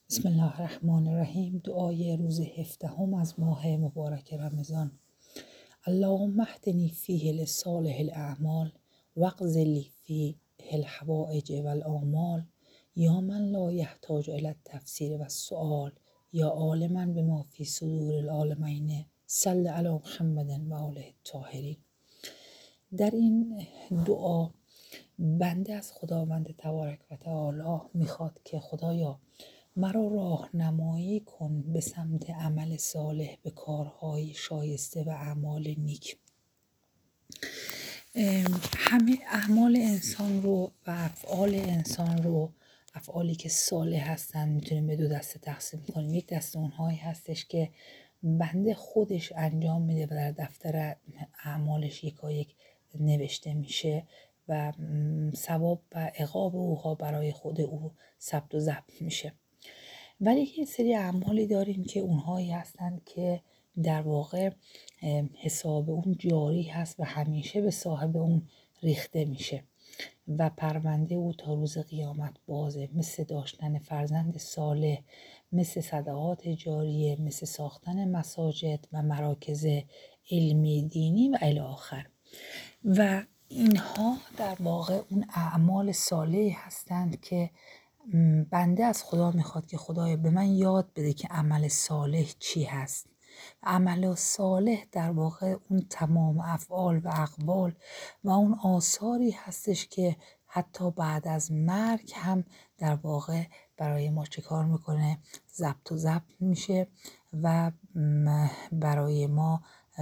بسم الله الرحمن الرحیم. دعای روز 17 از ماه مبارک رمضان. اللهم اهدنی فیه لصالح الاعمال واقض لی فیه الحوائج والآمال یا من لا یحتاج الی التفسیر و السؤال یا عالما بما فی صدور العالمین صل علی محمد و آله الطاهرین. در این دعا بنده از خداوند تبارک و تعالی میخواد که خدایا مرا راهنمایی کن به سمت عمل صالح، به کارهای شایسته و اعمال نیک. همه اعمال انسان رو و افعال انسان رو، افعالی که صالح هستن میتونیم به دو دسته تقسیم کنیم. یک دسته اونهایی هستش که بنده خودش انجام میده و در دفتر اعمالش یکایک نوشته میشه و ثواب و عقاب اوها برای خود او ثبت و ضبط میشه. ولی یه سری اعمالی داریم که اونهایی هستند که در واقع حساب اون جاری هست و همیشه به صاحب اون ریخته میشه و پرونده او تا روز قیامت بازه، مثل داشتن فرزند صالح، مثل صدقات جاریه، مثل ساختن مساجد و مراکز علمی دینی و الی آخر. و اینها در واقع اون اعمال صالحی هستند که بنده از خدا میخواد که خدایا به من یاد بده که عمل صالح چی هست. عمل صالح در واقع اون تمام افعال و اقوال و اون آثاری هستش که حتی بعد از مرگ هم در واقع برای ما چه کار میکنه؟ ضبط و ضبط میشه و برای ما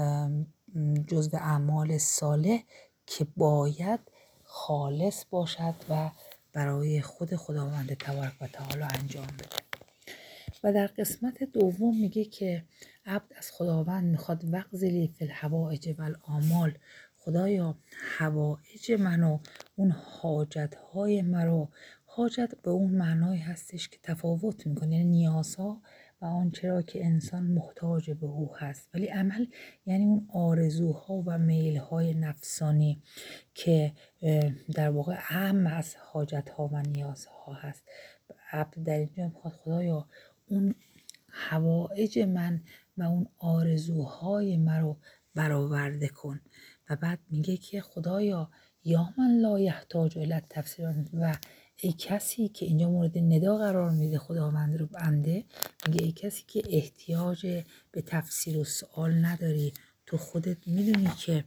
جزو اعمال صالح که باید خالص باشد و برای خود خداوند تبارک و تعالی انجام بده. و در قسمت دوم میگه که عبد از خداوند میخواد واقض لی فی الحوائج والآمال، خدایا حوائج منو، اون حاجتهای مرا، حاجت به اون معنای هستش که تفاوت میکنه، یعنی نیازها و آنچه را که انسان محتاج به او هست. ولی عمل یعنی اون آرزوها و میلهای نفسانی که در واقع اهم از حاجتها و نیازها هست. عبد در اینجا میخواد خدایا اون حوائج من و اون آرزوهای من رو برآورده کن. و بعد میگه که خدایا یا من لا یحتاج الی التفسیر، و ای کسی که اینجا مورد ندا قرار میده خداوند رو بنده، میگه ای کسی که احتیاج به تفسیر و سوال نداری، تو خودت میدونی که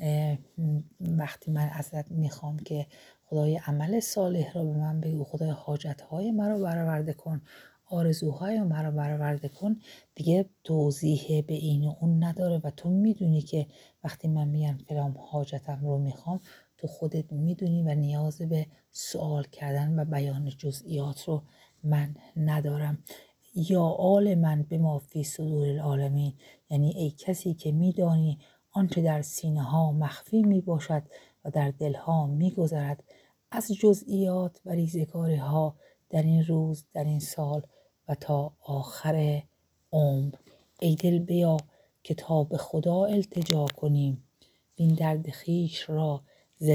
وقتی من ازت میخوام که خدای عمل صالح رو به من بگو، خدای حاجتهای مرا برآورده کن، آرزوهای مرا برآورده کن، دیگه توضیح به این و اون نداره و تو میدونی که وقتی من میگم فلان حاجتم رو میخوام، تو خودت میدونی و نیاز به سوال کردن و بیان جزئیات رو من ندارم. یا آل من به ما فی صدور العالمین، یعنی ای کسی که میدانی آنچه در سینه ها مخفی می باشد و در دل ها می گذرد از جزئیات و ریزگاری ها در این روز، در این سال و تا آخر عمر. ای دل بیا که تا به خدا التجا کنیم، این درد خویش را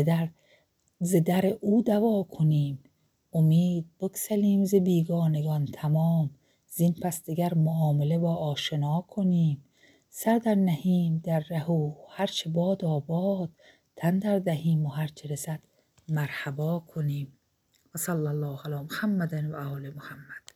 ز در او دوا کنیم. امید بگسلیم ز بیگانگان تمام، زین پس دگر معامله با آشنا کنیم. سر در نهیم در ره و هرچه باد آباد، تن در دهیم و هرچه رسد مرحبا کنیم. و صلی الله علی محمد و آل محمد.